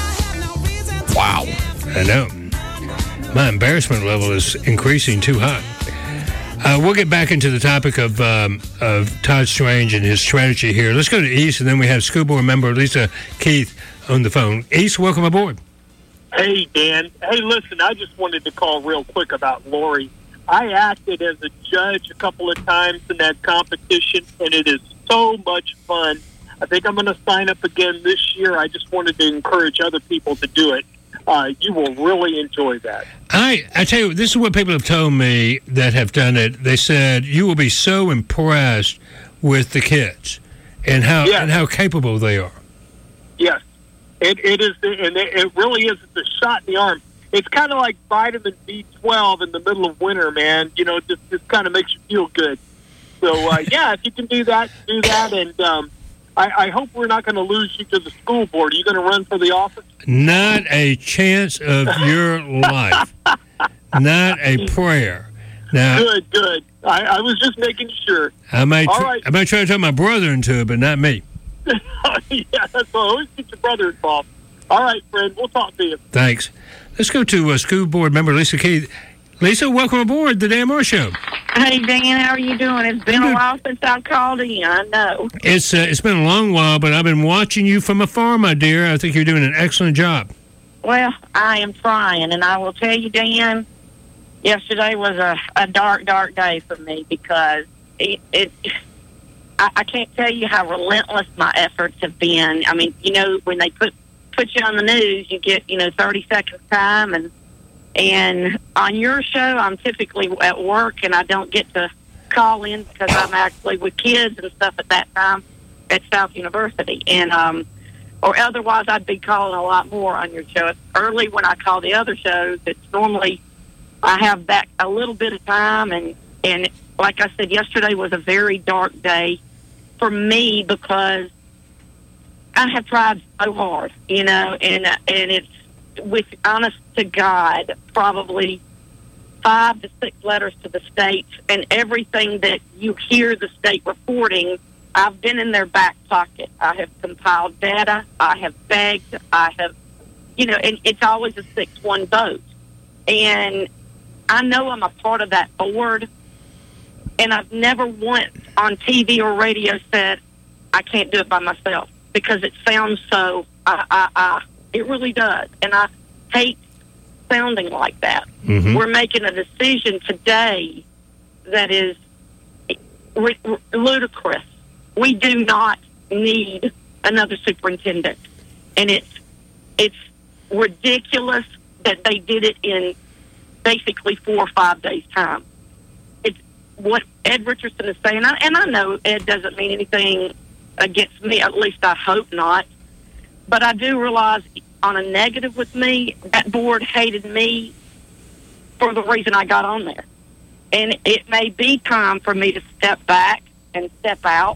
Wow. I know. My embarrassment level is increasing too high. Uh, we'll get back into the topic of um, of Todd Strange and his strategy here. Let's go to East, and then we have school board member Lisa Keith on the phone. East, welcome aboard. Hey, Dan. Hey, listen, I just wanted to call real quick about Lori. I acted as a judge a couple of times in that competition, and it is so much fun. I think I'm going to sign up again this year. I just wanted to encourage other people to do it. Uh, you will really enjoy that. I, I tell you, this is what people have told me that have done it. They said you will be so impressed with the kids and how yes. and how capable they are. Yes. It it is, and it, it really is a shot in the arm. It's kind of like vitamin B twelve in the middle of winter, man. You know, it just, just kind of makes you feel good. So, uh, yeah, if you can do that, do that. And um, I, I hope we're not going to lose you to the school board. Are you going to run for the office? Not a chance of your life. Not a prayer. Now, good, good. I, I was just making sure. I might, All tr- right. I might try to talk my brother into it, but not me. Yeah, that's all. Always get your brother involved. All right, friend. We'll talk to you. Thanks. Let's go to uh, school board member Lisa Keith. Lisa, welcome aboard the Dan Moore Show. Hey, Dan, how are you doing? It's been a while since I called in. I know. It's uh, it's been a long while, but I've been watching you from afar, my dear. I think you're doing an excellent job. Well, I am trying, and I will tell you, Dan, yesterday was a, a dark, dark day for me because it, it I, I can't tell you how relentless my efforts have been. I mean, you know, when they put put you on the news, you get, you know, thirty seconds time, and And on your show, I'm typically at work, and I don't get to call in because I'm actually with kids and stuff at that time at South University. And um, or otherwise, I'd be calling a lot more on your show. Early when I call the other shows, it's normally I have that a little bit of time. And, and like I said, yesterday was a very dark day for me because I have tried so hard, you know, and and it's, with honest to God, probably five to six letters to the states, and everything that you hear the state reporting, I've been in their back pocket. I have compiled data. I have begged. I have, you know, and it's always a six one vote. And I know I'm a part of that board, and I've never once on T V or radio said, I can't do it by myself, because it sounds so, I, I, I, it really does. And I hate sounding like that. Mm-hmm. We're making a decision today that is r- r- ludicrous. We do not need another superintendent. And it's, it's ridiculous that they did it in basically four or five days' time. It's what Ed Richardson is saying, and I know Ed doesn't mean anything against me, at least I hope not. But I do realize on a negative with me, that board hated me for the reason I got on there. And it may be time for me to step back and step out,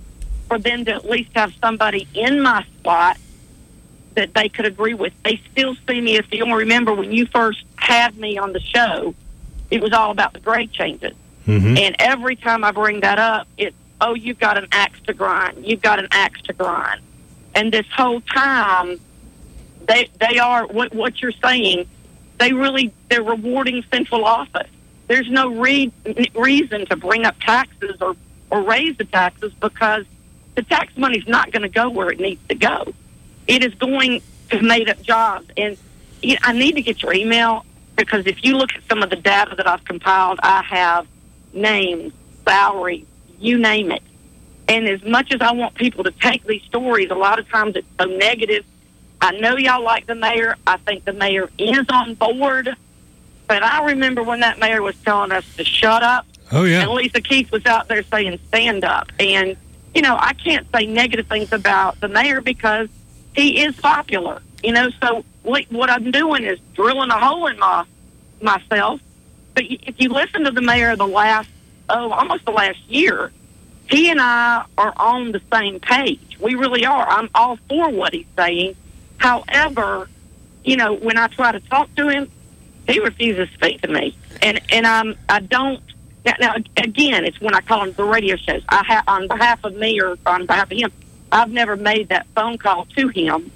for them to at least have somebody in my spot that they could agree with. They still see me, if you'll remember when you first had me on the show, it was all about the grade changes. Mm-hmm. And every time I bring that up, it's, oh, you've got an axe to grind. You've got an axe to grind. And this whole time, they they are, what, what you're saying, they really, they're rewarding central office. There's no re- reason to bring up taxes or, or raise the taxes, because the tax money's not going to go where it needs to go. It is going to made-up jobs. And you know, I need to get your email, because if you look at some of the data that I've compiled, I have names, salaries, you name it. And as much as I want people to take these stories, a lot of times it's so negative. I know y'all like the mayor. I think the mayor is on board. But I remember when that mayor was telling us to shut up. Oh, yeah. And Lisa Keith was out there saying stand up. And, you know, I can't say negative things about the mayor because he is popular. You know, so what, what I'm doing is drilling a hole in my myself. But if you listen to the mayor the last, oh, almost the last year, he and I are on the same page. We really are. I'm all for what he's saying. However, you know, when I try to talk to him, he refuses to speak to me. And and I'm, I don't, now, now again, it's when I call him the radio shows. I ha, on behalf of me or on behalf of him, I've never made that phone call to him,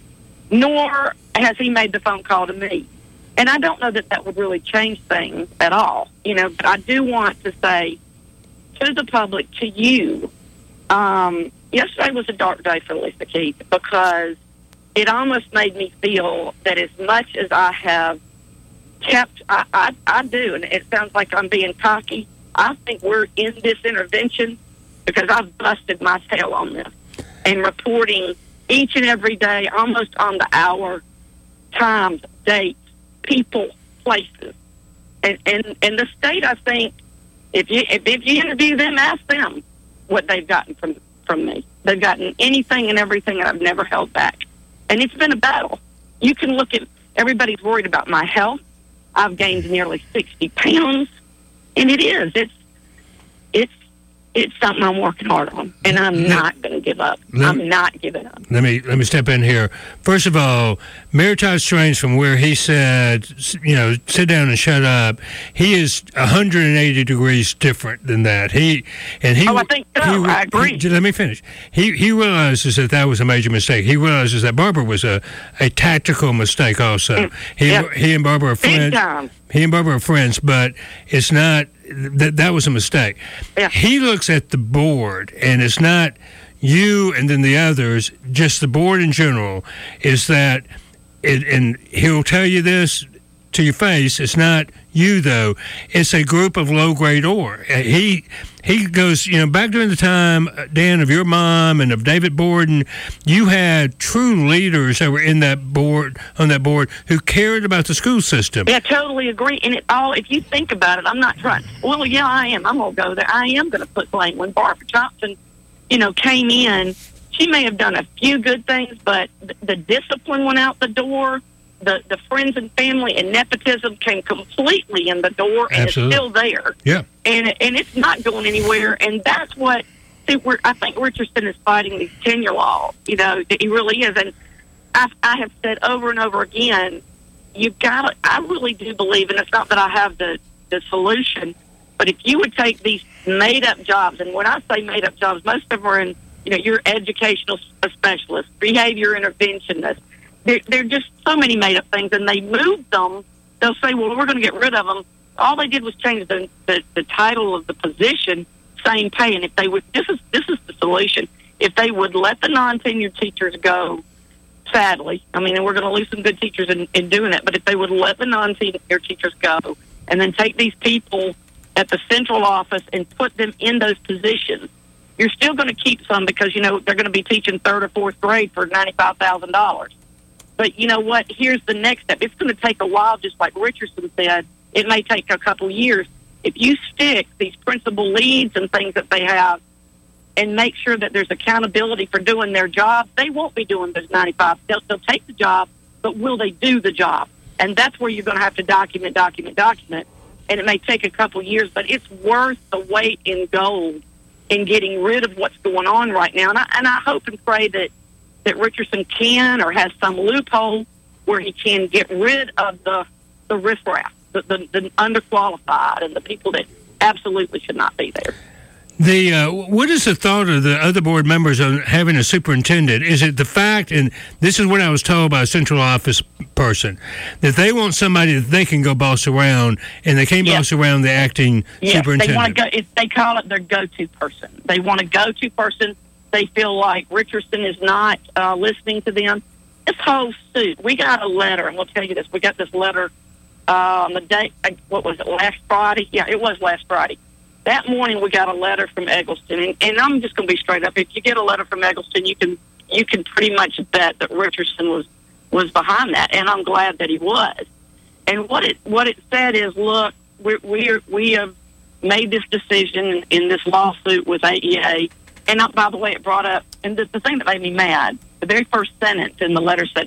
nor has he made the phone call to me. And I don't know that that would really change things at all, you know, but I do want to say to the public, to you, um, yesterday was a dark day for Lisa Keith, because it almost made me feel that as much as I have kept, I, I, I do, and it sounds like I'm being cocky, I think we're in this intervention because I've busted my tail on this and reporting each and every day, almost on the hour, times, dates, people, places. And, and, and the state, I think, If you if, if you interview them, ask them what they've gotten from from me. They've gotten anything and everything, and I've never held back. And it's been a battle. You can look at, everybody's worried about my health. I've gained nearly sixty pounds, and it is. It's it's it's something I'm working hard on, and I'm not going to give up. Let, I'm not giving up. Let me let me step in here. First of all, Mayor Todd Strange, from where he said, you know, sit down and shut up, he is one hundred eighty degrees different than that. He and he. Oh, I think so. He, I agree. He, let me finish. He he realizes that that was a major mistake. He realizes that Barbara was a, a tactical mistake also. Mm, he yeah. he and Barbara are friends. Big time. He and Barbara are friends, but it's not. That that was a mistake. Yeah. He looks at the board, and it's not you and then the others, just the board in general, is that, it, and he'll tell you this, to your face, it's not you, though. It's a group of low-grade ore. Uh, He he goes, you know, back during the time, uh, Dan, of your mom and of David Borden, you had true leaders that were in that board, on that board, who cared about the school system. Yeah, I totally agree. And it all, if you think about it, I'm not trying. Well, yeah, I am. I'm going to go there. I am going to put blame when Barbara Johnson, you know, came in. She may have done a few good things, but the, the discipline went out the door. The the friends and family and nepotism came completely in the door, and Absolutely. it's still there. Yeah. And and it's not going anywhere. And that's what see, we're, I think Richardson is fighting these tenure laws. You know, he really is. And I, I have said over and over again, you've got to, I really do believe, and it's not that I have the, the solution, but if you would take these made-up jobs, and when I say made-up jobs, most of them are in, you know, your educational specialist, behavior interventionist. They're, they're just so many made-up things, and they moved them. They'll say, well, we're going to get rid of them. All they did was change the, the, the title of the position, same pay. And if they would, this is this is the solution. If they would let the non-tenured teachers go, sadly, I mean, and we're going to lose some good teachers in, in doing it, but if they would let the non-tenured teachers go and then take these people at the central office and put them in those positions, you're still going to keep some because, you know, they're going to be teaching third or fourth grade for ninety-five thousand dollars. But you know what? Here's the next step. It's going to take a while, just like Richardson said. It may take a couple years. If you stick these principal leads and things that they have and make sure that there's accountability for doing their job, they won't be doing those ninety-five. They'll, they'll take the job, but will they do the job? And that's where you're going to have to document, document, document. And it may take a couple years, but it's worth the weight in gold in getting rid of what's going on right now. And I, and I hope and pray that, that Richardson can or has some loophole where he can get rid of the, the riffraff, the, the, the underqualified, and the people that absolutely should not be there. The uh, what is the thought of the other board members on having a superintendent? Is it the fact, and this is what I was told by a central office person, that they want somebody that they can go boss around, and they can't Yes. boss around the acting Yes, superintendent? they want to go. If they call it their go-to person. They want a go-to person. They feel like Richardson is not uh, listening to them. This whole suit, we got a letter, and we'll tell you this. We got this letter uh, on the day. What was it? Last Friday? Yeah, it was last Friday. That morning, we got a letter from Eggleston, and, and I'm just going to be straight up. If you get a letter from Eggleston, you can you can pretty much bet that Richardson was was behind that, and I'm glad that he was. And what it what it said is, look, we we we have made this decision in, in this lawsuit with A E A, and uh, by the way, it brought up, and the, the thing that made me mad, the very first sentence in the letter said,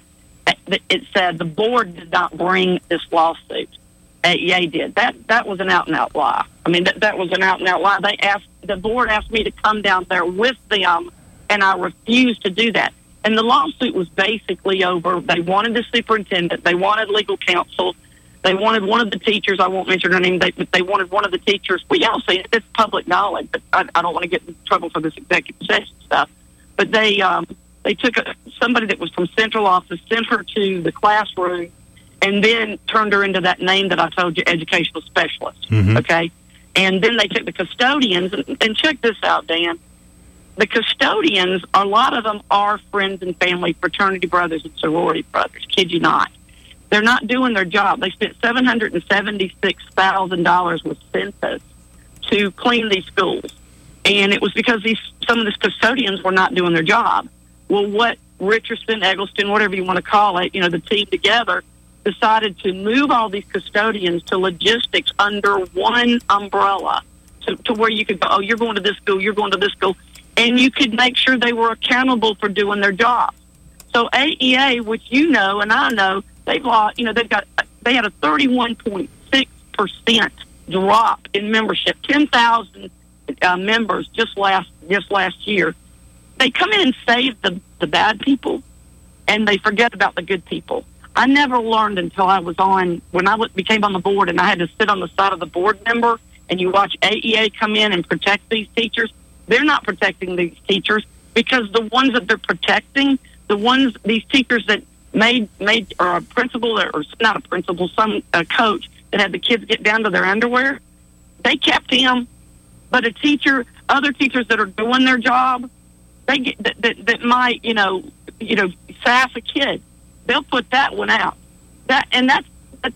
it said the board did not bring this lawsuit. A E A did. That that was an out and out lie. I mean, that that was an out and out lie. They asked the board asked me to come down there with them, and I refused to do that. And the lawsuit was basically over. They wanted the superintendent. They wanted legal counsel. They wanted one of the teachers. I won't mention her name. They they wanted one of the teachers. Well, y'all see, it's public knowledge. But I, I don't want to get in trouble for this executive session stuff. But they um they took a, somebody that was from central office, sent her to the classroom, and then turned her into that name that I told you, educational specialist, Mhm. okay? And then they took the custodians, and, and check this out, Dan. The custodians, a lot of them are friends and family, fraternity brothers and sorority brothers, kid you not. They're not doing their job. They spent seven hundred seventy-six thousand dollars with census to clean these schools. And it was because these some of these custodians were not doing their job. Well, what Richardson, Eggleston, whatever you want to call it, you know, the team together, decided to move all these custodians to logistics under one umbrella to, to where you could go, oh, you're going to this school, you're going to this school, and you could make sure they were accountable for doing their job. So A E A, which you know and I know, they've lost, you know, they've got, they had a thirty-one point six percent drop in membership, ten thousand uh, members just last just last year. They come in and save the, the bad people, and they forget about the good people. I never learned until I was on, when I became on the board and I had to sit on the side of the board member, and you watch A E A come in and protect these teachers. They're not protecting these teachers because the ones that they're protecting, the ones, these teachers that made, made or a principal, or, or not a principal, some a coach that had the kids get down to their underwear, they kept him. But a teacher, other teachers that are doing their job, they get, that, that, that might, you know, you know, sass a kid, they'll put that one out. That and that's that you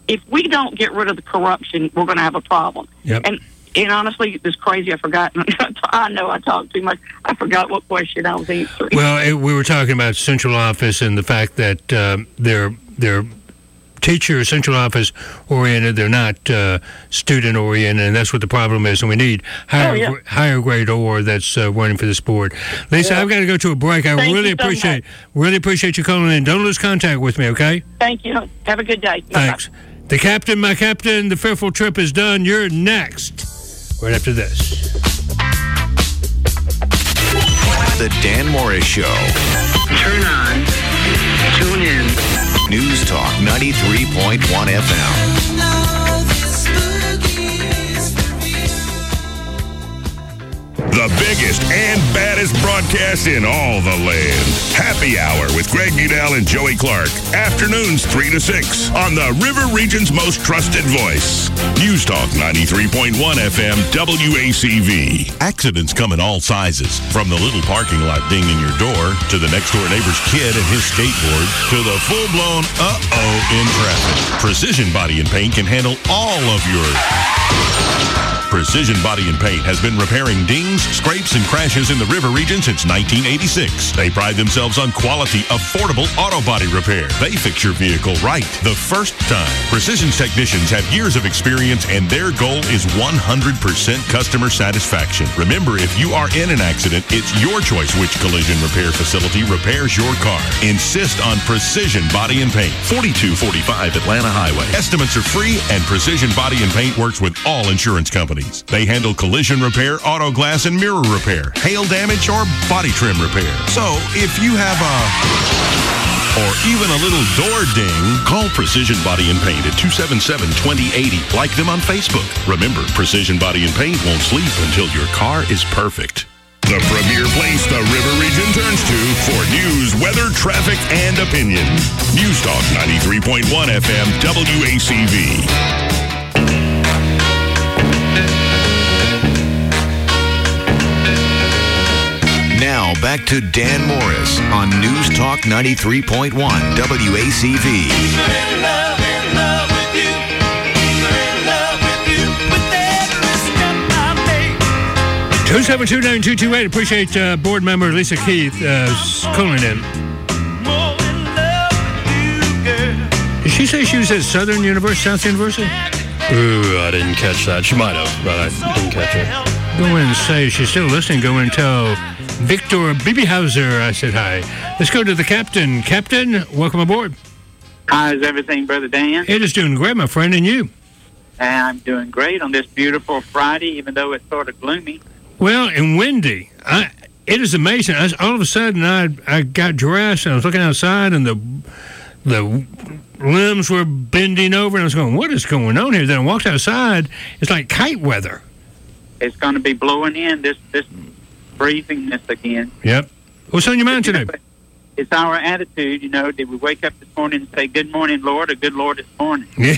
if we don't get rid of the corruption, we're going to have a problem. Yep. And and honestly, it's crazy. I forgot. I know I talked too much. I forgot what question I was answering. Well, it, we were talking about central office and the fact that um, they're they're teacher central office oriented. They're not uh, student oriented, and that's what the problem is. And we need higher Oh, yeah. gr- higher grade or that's uh, running for this board. Lisa, Yeah. I've got to go to a break. I Thank really you so appreciate really appreciate you calling in. Don't lose contact with me, okay? Thank you. Have a good day. Bye-bye. Thanks. The captain, my captain, the fearful trip is done. You're next. Right after this. The Dan Morris Show. Turn on. Tune in. News Talk ninety-three point one F M. The biggest and baddest broadcast in all the land. Happy Hour with Greg Udell and Joey Clark. Afternoons three to six on the River Region's most trusted voice. News Talk ninety-three point one F M W A C V. Accidents come in all sizes. From the little parking lot dinging your door to the next door neighbor's kid and his skateboard to the full-blown uh-oh in traffic. Precision Body and Paint can handle all of your... Precision Body and Paint has been repairing dings, scrapes, and crashes in the River Region since nineteen eighty-six. They pride themselves on quality, affordable auto body repair. They fix your vehicle right the first time. Precision's technicians have years of experience, and their goal is one hundred percent customer satisfaction. Remember, if you are in an accident, it's your choice which collision repair facility repairs your car. Insist on Precision Body and Paint. forty-two forty-five Atlanta Highway. Estimates are free, and Precision Body and Paint works with all insurance companies. They handle collision repair, auto glass, and mirror repair, hail damage, or body trim repair. So, if you have a... or even a little door ding, call Precision Body and Paint at two seven seven, two oh eight oh. Like them on Facebook. Remember, Precision Body and Paint won't sleep until your car is perfect. The premier place the River Region turns to for news, weather, traffic, and opinion. News Talk ninety-three point one F M W A C V. Now back to Dan Morris on News Talk ninety-three point one W A C V. two seven two, nine two two eight. Appreciate uh, board member Lisa Keith uh, calling in. Did she say she was at Southern University, South University? Ooh, I didn't catch that. She might have, but I didn't catch it. Go in and say she's still listening. Go in and tell Victor Bibihauser I said hi. Let's go to the captain. Captain, welcome aboard. How's everything, Brother Dan? It is doing great, my friend, and you? I'm doing great on this beautiful Friday, even though it's sort of gloomy. Well, and windy. I, it is amazing. I, all of a sudden, I I got dressed, and I was looking outside, and the the limbs were bending over, and I was going, what is going on here? Then I walked outside. It's like kite weather. It's going to be blowing in this, this freezingness again. Yep. What's on your mind today? It's our attitude, you know. Did we wake up this morning and say, good morning, Lord, or good Lord this morning? Yeah.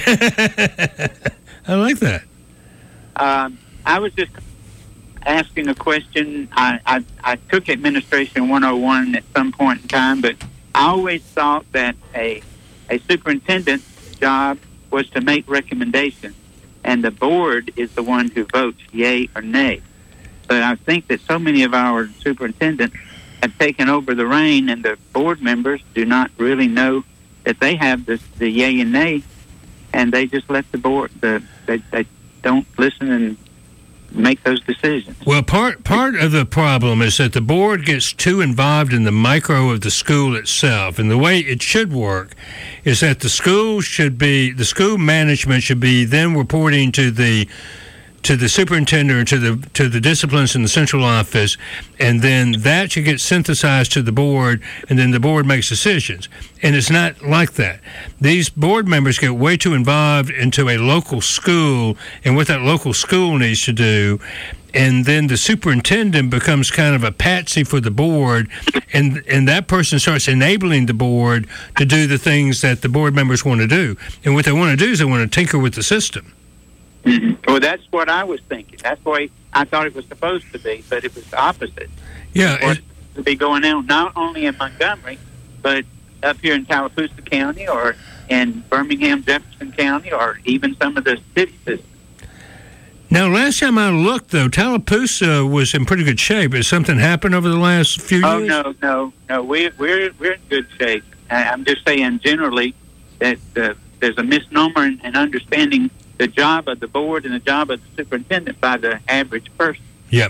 I like that. Um, I was just asking a question. I, I, I took Administration one oh one at some point in time, but I always thought that a, a superintendent's job was to make recommendations, and the board is the one who votes yay or nay. But I think that so many of our superintendents have taken over the reign, and the board members do not really know that they have this, the yay and nay, and they just let the board, the, they, they don't listen and make those decisions. Well, part part of the problem is that the board gets too involved in the micro of the school itself, and the way it should work is that the school should be the school management should be then reporting to the to the superintendent or to the to the disciplines in the central office, and then that should get synthesized to the board, and then the board makes decisions. And it's not like that. These board members get way too involved into a local school and what that local school needs to do, and then the superintendent becomes kind of a patsy for the board, and and that person starts enabling the board to do the things that the board members want to do. And what they want to do is they want to tinker with the system. Mm-hmm. Well, that's what I was thinking. That's the way I thought it was supposed to be, but it was the opposite. Yeah, it was to be going on not only in Montgomery, but up here in Tallapoosa County or in Birmingham, Jefferson County, or even some of the city systems. Now, last time I looked, though, Tallapoosa was in pretty good shape. Has something happened over the last few Oh, years? no, no, no. We're, we're, we're in good shape. I- I'm just saying generally that uh, there's a misnomer in, in understanding the job of the board and the job of the superintendent by the average person. Yeah.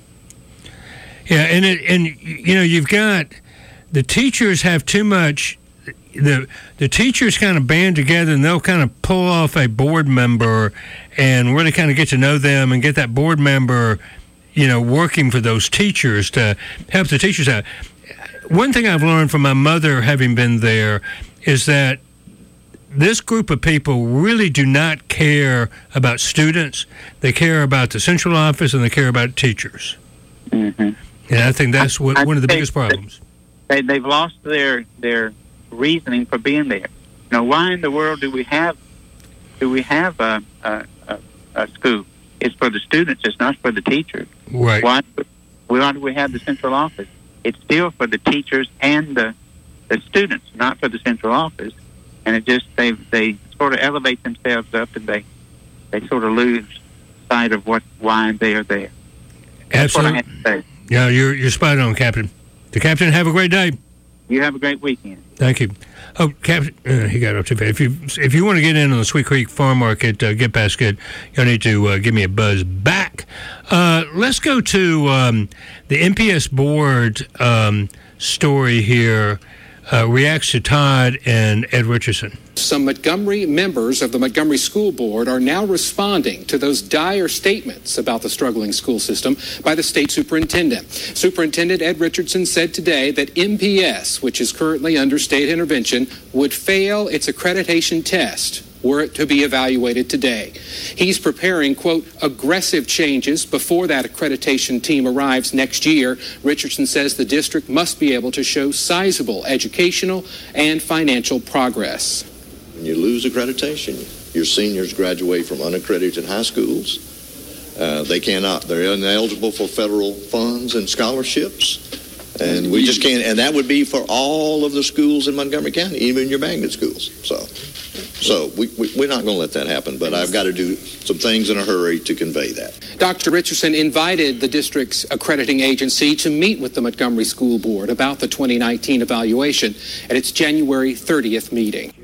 Yeah, and, it, and you know, you've got the teachers have too much... The the teachers kind of band together and they'll kind of pull off a board member and really kind of get to know them and get that board member, you know, working for those teachers to help the teachers out. One thing I've learned from my mother having been there is that this group of people really do not care about students. They care about the central office and they care about teachers. Mm-hmm. And I think that's what, I one of the think biggest problems. They, they've lost their their reasoning for being there. Now, why in the world do we have do we have a, a, a, a school? It's for the students. It's not for the teachers. Right. Why, why do we have the central office? It's still for the teachers and the the students, not for the central office. And it just they they sort of elevate themselves up, and they they sort of lose sight of what why they are there. That's Absolutely. what I have to say. Yeah, you're you're spot on, Captain. The Captain, have a great day. You have a great weekend. Thank you. Oh, Captain, uh, he got up too fast. If you if you want to get in on the Sweet Creek Farm Market, uh, Get Basket, you'll need to uh, give me a buzz back. Uh, let's go to um, the M P S board um, story here. Uh, reacts to Todd and Ed Richardson. Some Montgomery members of the Montgomery School Board are now responding to those dire statements about the struggling school system by the state superintendent. Superintendent Ed Richardson said today that M P S, which is currently under state intervention, would fail its accreditation test were it to be evaluated today. He's preparing, quote, aggressive changes before that accreditation team arrives next year. Richardson says the district must be able to show sizable educational and financial progress. When you lose accreditation, your seniors graduate from unaccredited high schools. Uh, they cannot, they're ineligible for federal funds and scholarships. And we just can't, and that would be for all of the schools in Montgomery County, even your magnet schools. So. So we, we, we're not going to let that happen, but I've got to do some things in a hurry to convey that. Doctor Richardson invited the district's accrediting agency to meet with the Montgomery School Board about the twenty nineteen evaluation at its January thirtieth meeting.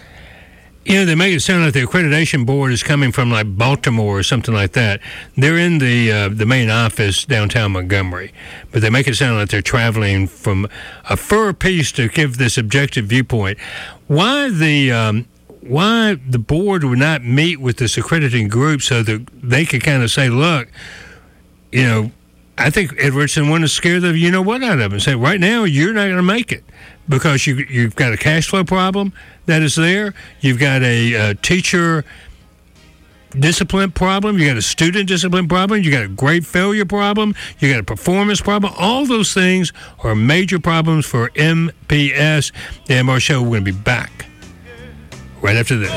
You know, they make it sound like the accreditation board is coming from like Baltimore or something like that. They're in the uh, the main office downtown Montgomery, but they make it sound like they're traveling from a fur piece to give this objective viewpoint. Why the um, why the board would not meet with this accrediting group so that they could kind of say, look, you know, I think Ed Richardson wanted to scare the you know what out of them and say, right now you're not going to make it because you you've got a cash flow problem that is there. You've got a uh, teacher discipline problem. You got a student discipline problem. You got a grade failure problem. You got a performance problem. All those things are major problems for M P S. The M R Show, we're going to be back right after this.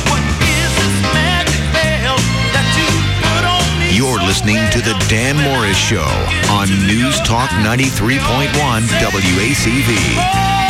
You're listening to the Dan Morris Show on News Talk ninety-three point one W A C V.